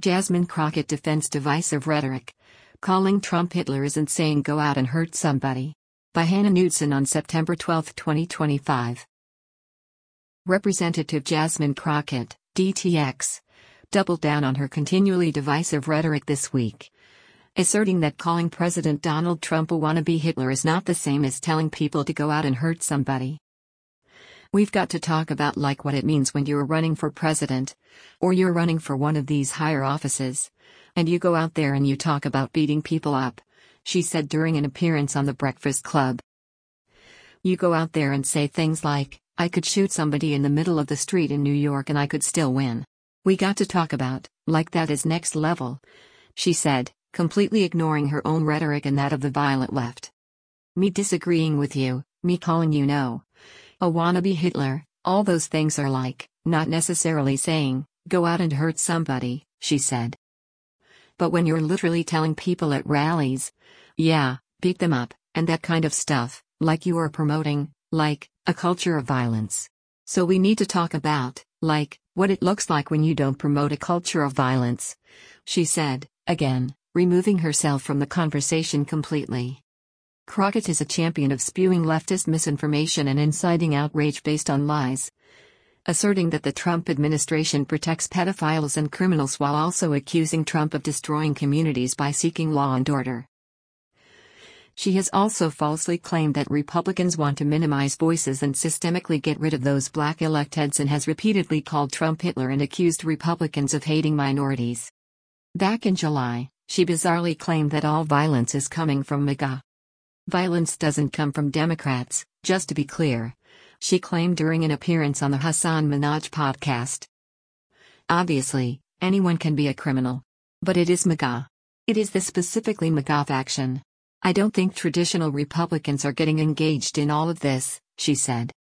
Jasmine Crockett defends divisive rhetoric. Calling Trump Hitler isn't saying go out and hurt somebody. By Hannah Knudsen on September 12, 2025. Representative Jasmine Crockett, DTX, doubled down on her continually divisive rhetoric this week, asserting that calling President Donald Trump a wannabe Hitler is not the same as telling people to go out and hurt somebody. We've got to talk about what it means when you're running for president, or you're running for one of these higher offices, and you go out there and you talk about beating people up, she said during an appearance on The Breakfast Club. You go out there and say things like, I could shoot somebody in the middle of the street in New York and I could still win. We got to talk about, that is next level, she said, completely ignoring her own rhetoric and that of the violent left. Me disagreeing with you, me calling you a wannabe Hitler, all those things are not necessarily saying, go out and hurt somebody, she said. But when you're literally telling people at rallies, yeah, beat them up, and that kind of stuff, you are promoting, a culture of violence. So we need to talk about, what it looks like when you don't promote a culture of violence, she said, again, removing herself from the conversation completely. Crockett is a champion of spewing leftist misinformation and inciting outrage based on lies, asserting that the Trump administration protects pedophiles and criminals while also accusing Trump of destroying communities by seeking law and order. She has also falsely claimed that Republicans want to minimize voices and systemically get rid of those black electeds and has repeatedly called Trump Hitler and accused Republicans of hating minorities. Back in July, she bizarrely claimed that all violence is coming from MAGA. Violence doesn't come from Democrats, just to be clear, she claimed during an appearance on the Hasan Minhaj podcast. Obviously, anyone can be a criminal. But it is MAGA. It is the specifically MAGA faction. I don't think traditional Republicans are getting engaged in all of this, she said.